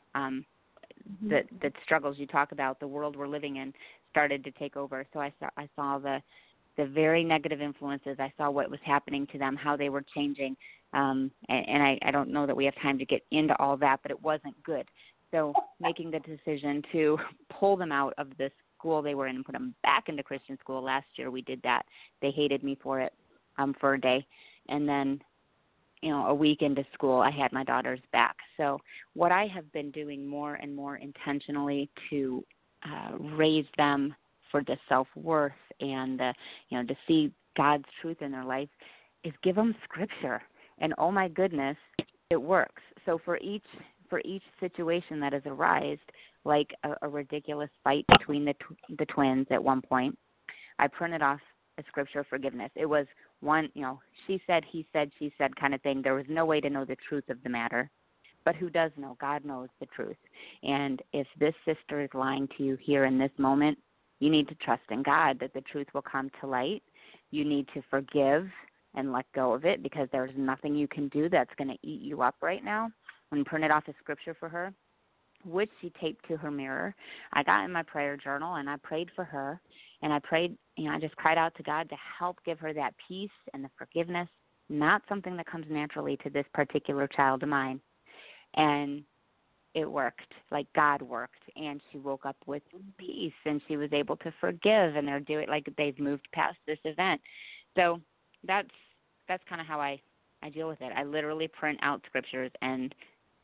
the struggles you talk about, the world we're living in, started to take over. So I saw the very negative influences. I saw what was happening to them, how they were changing, and I don't know that we have time to get into all that, but it wasn't good. So making the decision to pull them out of the school they were in and put them back into Christian school. Last year we did that. They hated me for it for a day. And then, a week into school, I had my daughters back. So what I have been doing more and more intentionally to raise them for the self-worth and, to see God's truth in their life is give them scripture. And, oh, my goodness, it works. So for each situation that has arisen, like a ridiculous fight between the twins at one point, I printed off a scripture of forgiveness. It was one, she said, he said, she said kind of thing. There was no way to know the truth of the matter. But who does know? God knows the truth. And if this sister is lying to you here in this moment, you need to trust in God that the truth will come to light. You need to forgive and let go of it because there's nothing you can do that's going to eat you up right now. And printed off a scripture for her, which she taped to her mirror. I got in my prayer journal and I prayed for her. And I prayed, I just cried out to God to help give her that peace and the forgiveness, not something that comes naturally to this particular child of mine. And it worked, like God worked. And she woke up with peace and she was able to forgive, and they're doing like they've moved past this event. So that's kind of how I deal with it. I literally print out scriptures and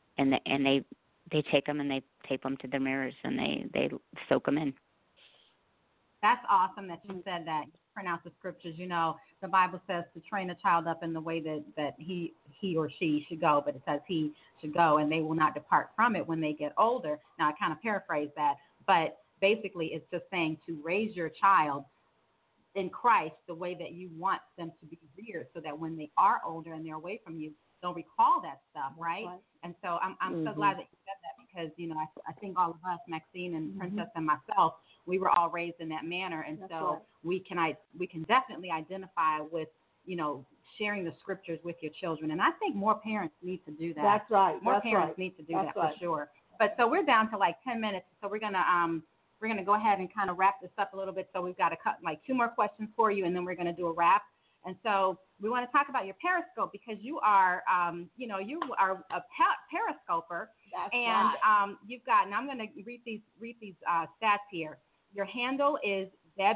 they take them and they tape them to their mirrors and they soak them in. That's awesome that you said that. You print out the scriptures. The Bible says to train a child up in the way that he or she should go, but it says he should go, and they will not depart from it when they get older. Now, I kind of paraphrase that, but basically it's just saying to raise your child in Christ the way that you want them to be reared so that when they are older and they're away from you, they'll recall that stuff, right? And so I'm so glad that you said that because, I think all of us, Maxine and Princess and myself, we were all raised in that manner. And that's so we can definitely identify with, sharing the scriptures with your children. And I think more parents need to do that. That's right. More parents need to do that for sure. But so we're down to like 10 minutes. So we're going to go ahead and kind of wrap this up a little bit. So we've got 2 more questions for you, and then we're going to do a wrap. And so we want to talk about your Periscope because you are, you are a Periscoper. That's and right. You've got, and I'm going to read these stats here. Your handle is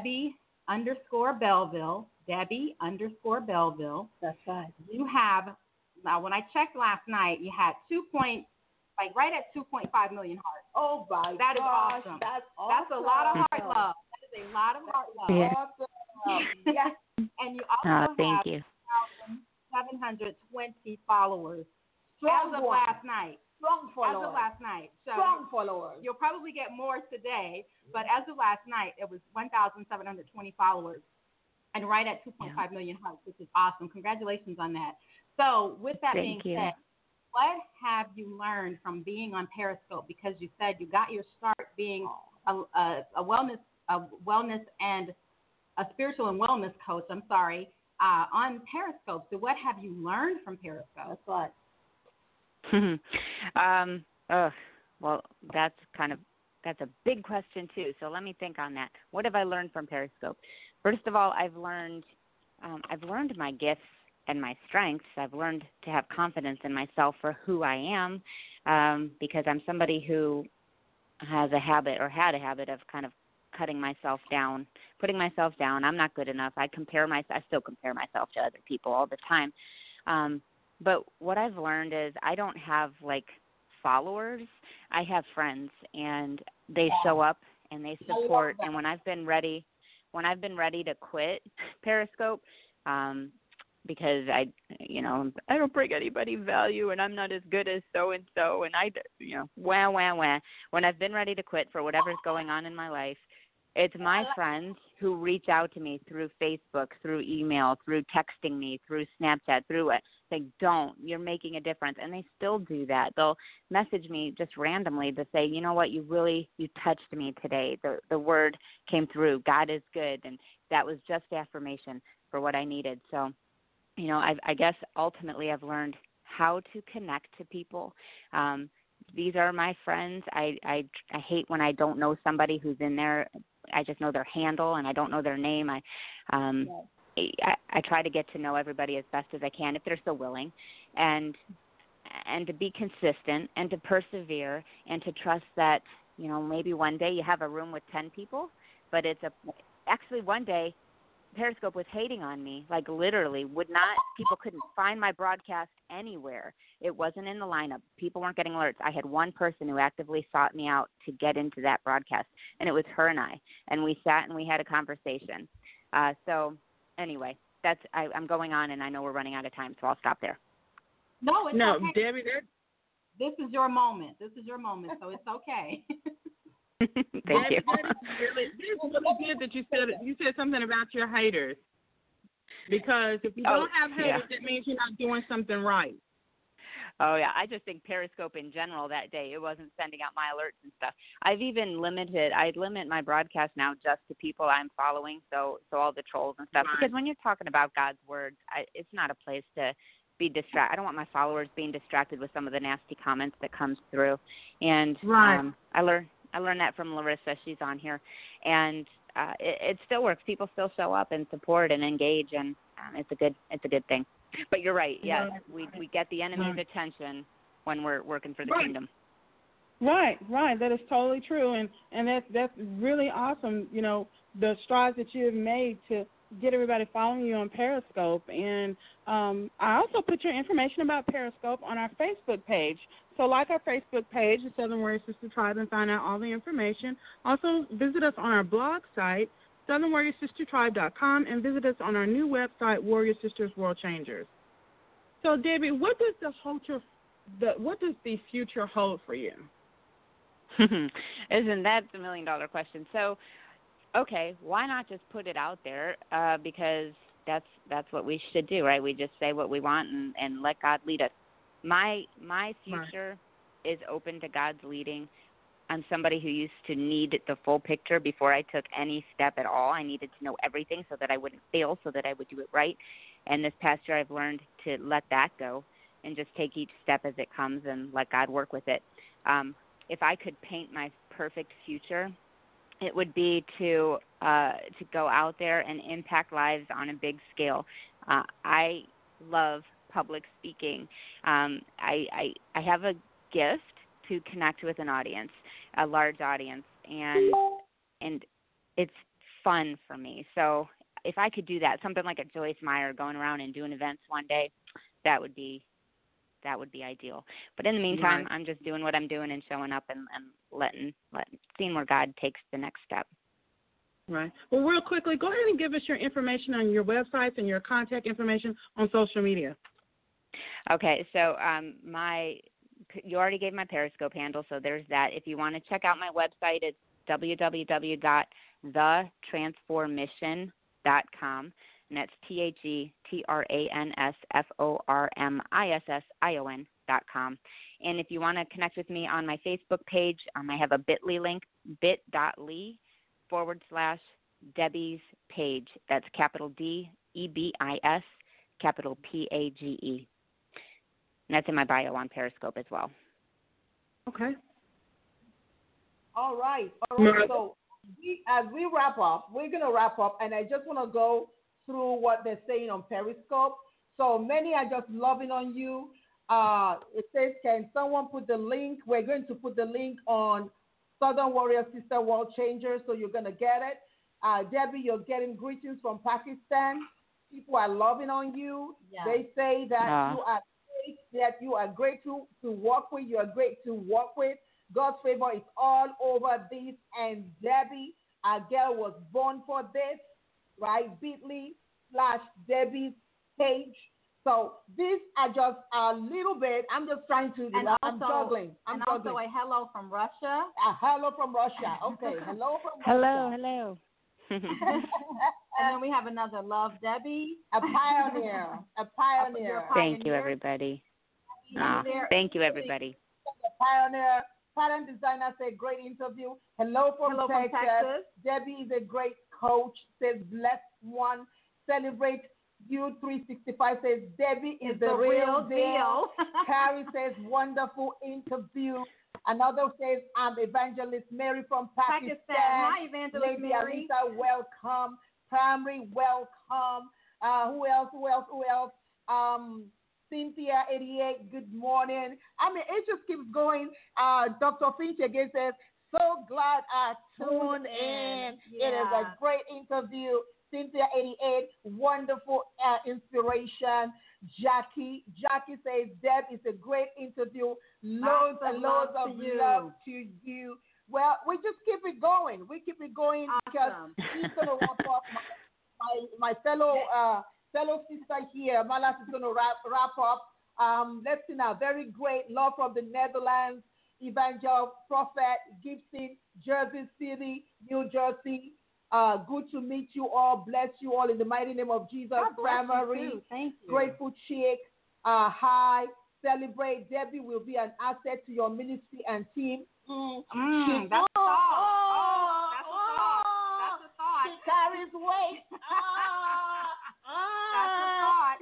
Debbie_Belleville. Debbie_Belleville. That's right. You have, now when I checked last night, you had right at 2.5 million hearts. Oh my That gosh, is awesome. That's awesome. That's a lot of heart love. That is a lot of heart love. Yeah. Awesome. Yes. And you also Thank have you. 720 followers Strong as of one. last night. Strong As followers. of last night. So Strong followers. you'll probably get more today, but as of last night, it was 1,720 followers and right at 2.5 million hearts, which is awesome. Congratulations on that. So with that being said, what have you learned from being on Periscope? Because you said you got your start being a wellness and a spiritual and wellness coach. On Periscope. So what have you learned from Periscope? That's right. Well, that's a big question too. So let me think on that. What have I learned from Periscope? First of all, I've learned my gifts and my strengths. I've learned to have confidence in myself for who I am, because I'm somebody who has a habit or had a habit of kind of cutting myself down, putting myself down. I'm not good enough. I still compare myself to other people all the time. But what I've learned is I don't have like followers. I have friends, and they show up and they support. And when I've been ready to quit Periscope, because I don't bring anybody value, and I'm not as good as so and so, and when I've been ready to quit for whatever's going on in my life, it's my friends who reach out to me through Facebook, through email, through texting me, through Snapchat, through it. Say, you're making a difference. And they still do that. They'll message me just randomly to say, you know what, you touched me today. The word came through. God is good. And that was just affirmation for what I needed. So, I guess ultimately I've learned how to connect to people. These are my friends. I hate when I don't know somebody who's in there. I just know their handle and I don't know their name. I try to get to know everybody as best as I can if they're so willing, and to be consistent and to persevere and to trust that, maybe one day you have a room with 10 people, but actually one day Periscope was hating on me, like literally people couldn't find my broadcast anywhere. It wasn't in the lineup. People weren't getting alerts. I had one person who actively sought me out to get into that broadcast, and it was her and I. And we sat and we had a conversation. So anyway, I'm going on, and I know we're running out of time, so I'll stop there. No, it's no, okay. Debbie, this is your moment. So it's okay. Thank you. It's really good that you said something about your haters, because if you don't have haters, it means you're not doing something right. Oh yeah, I just think Periscope in general that day, it wasn't sending out my alerts and stuff. I limit my broadcast now just to people I'm following, so all the trolls and stuff. Right. Because when you're talking about God's words, it's not a place to be distracted. I don't want my followers being distracted with some of the nasty comments that comes through. And I learned that from Larissa. She's on here, and it still works. People still show up and support and engage, and it's a good thing. But you're right. Yes, we get the enemy's attention when we're working for the kingdom. Right. That is totally true, and that's really awesome. The strides that you have made to get everybody following you on Periscope. And I also put your information about Periscope on our Facebook page. So like our Facebook page, the Southern Warrior Sister Tribe, and find out all the information. Also visit us on our blog site, southernwarriorsistertribe.com, and visit us on our new website, Warrior Sisters World Changers. So Debbie, what does the future hold for you? Isn't that the $1 million question? So, okay, why not just put it out there? Because that's what we should do, right? We just say what we want and let God lead us. My future is open to God's leading. I'm somebody who used to need the full picture before I took any step at all. I needed to know everything so that I wouldn't fail, so that I would do it right. And this past year I've learned to let that go and just take each step as it comes and let God work with it. If I could paint my perfect future, it would be to go out there and impact lives on a big scale. I love public speaking. I have a gift to connect with an audience, a large audience, and it's fun for me. So if I could do that, something like a Joyce Meyer, going around and doing events one day, that would be ideal. But in the meantime, I'm just doing what I'm doing and showing up and seeing where God takes the next step. Right. Well, real quickly, go ahead and give us your information on your websites and your contact information on social media. Okay, so you already gave my Periscope handle, so there's that. If you want to check out my website, it's www.thetransformission.com, and that's TheTransformission.com. And if you want to connect with me on my Facebook page, I have a bit.ly link, bit.ly/Debbie's Page. That's capital DEBIS, capital PAGE. And that's in my bio on Periscope as well. Okay. All right. So as we wrap up, we're going to wrap up, and I just want to go through what they're saying on Periscope. So many are just loving on you. It says, can someone put the link? We're going to put the link on Southern Warrior Sister World Changers, so you're going to get it. Debbie, you're getting greetings from Pakistan. People are loving on you. Yeah. They say that you are great to work with. You are great to work with. God's favor is all over this. And Debbie, our girl, was born for this, right? bit.ly/Debbie's Page. So these are just a little bit. I'm just trying to, I'm juggling. Also a hello from Russia. A hello from Russia. Okay, hello from Russia. Hello. And then we have another love, Debbie. A pioneer. Thank you, everybody. Thank you, everybody. A pioneer. Pattern designer said, great interview. Hello from Texas. Debbie is a great coach, says blessed one. Celebrate you 365 says Debbie is the real deal. Carrie says wonderful interview. Another says I'm Evangelist Mary from Pakistan. Hi, Evangelist Lady Mary. Alisa, welcome. Primary, welcome. Who else? Cynthia 88, good morning. It just keeps going. Dr. Finch again says, so glad I tuned in. Yeah. It is a great interview. Cynthia 88, wonderful inspiration. Jackie says, Deb, it's a great interview. Loads and loads of love to you. Well, we just keep it going. Awesome. Because he's going to wrap up. My fellow sister here, Malas, is going to wrap up. Let's see now. Very great love from the Netherlands. Evangel Prophet Gibson, Jersey City, New Jersey. Good to meet you all. Bless you all in the mighty name of Jesus. Primary. Thank you. Grateful Chick. Hi. Celebrate. Debbie will be an asset to your ministry and team. That's a thought. That's a thought. She carries weight. That's a thought.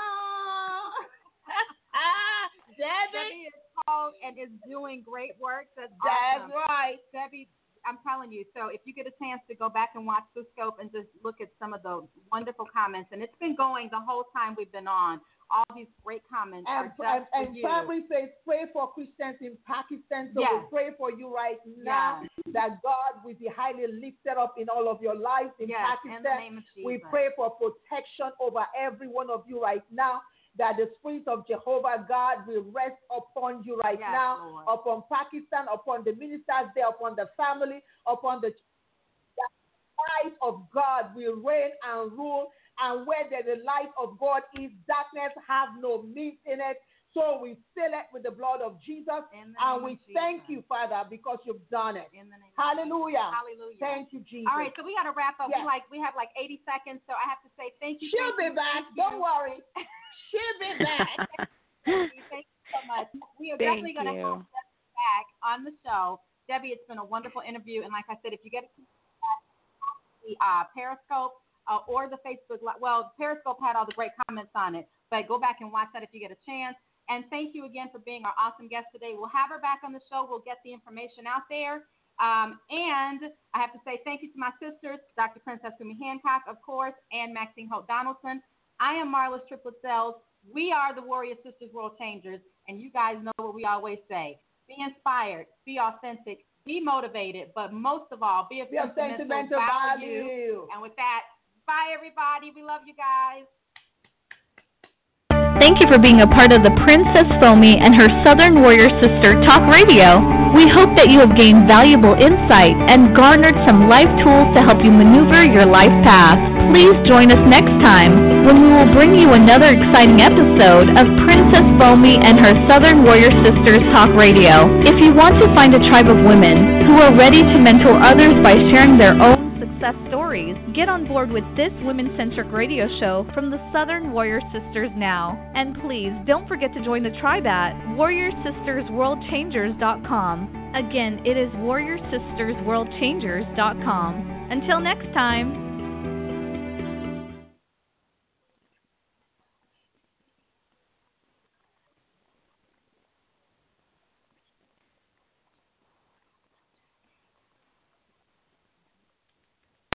Debbie is called and is doing great work. That's awesome. Right. Debbie, I'm telling you, so if you get a chance to go back and watch the scope and just look at some of the wonderful comments, and it's been going the whole time we've been on. All these great comments are just for you. And Family says, pray for Christians in Pakistan. So we pray for you right now that God will be highly lifted up in all of your lives in Pakistan. In the name of Jesus. We pray for protection over every one of you right now, that the Spirit of Jehovah God will rest upon you right now, Lord. Upon Pakistan, upon the ministers there, upon the family, upon the light of God will reign and rule. And where the light of God is, darkness have no meat in it. So we seal it with the blood of Jesus. And we thank you, Father, because you've done it. In the name Hallelujah. Hallelujah. Thank you, Jesus. All right, so we got to wrap up. We have like 80 seconds, so I have to say thank you. She'll be back. Don't worry. She'll be back. Thank you so much. We are definitely going to have Debbie back on the show. Debbie, it's been a wonderful interview. And like I said, if you get the Periscope, or the Facebook, Periscope had all the great comments on it, but go back and watch that if you get a chance. And thank you again for being our awesome guest today. We'll have her back on the show. We'll get the information out there. And I have to say thank you to my sisters, Dr. Princess Kumi Hancock, of course, and Maxine Hope Donaldson. I am Marla's Triplet Cells. We are the Warrior Sisters World Changers, and you guys know what we always say. Be inspired, be authentic, be motivated, but most of all, be a sentimental value. And with that, bye, everybody. We love you guys. Thank you for being a part of the Princess Foamy and her Southern Warrior Sister Talk Radio. We hope that you have gained valuable insight and garnered some life tools to help you maneuver your life path. Please join us next time when we will bring you another exciting episode of Princess Foamy and her Southern Warrior Sisters Talk Radio. If you want to find a tribe of women who are ready to mentor others by sharing their own success stories, get on board with this women-centric radio show from the Southern Warrior Sisters now. And please don't forget to join the tribe at warriorsistersworldchangers.com. Again, it is warriorsistersworldchangers.com. Until next time.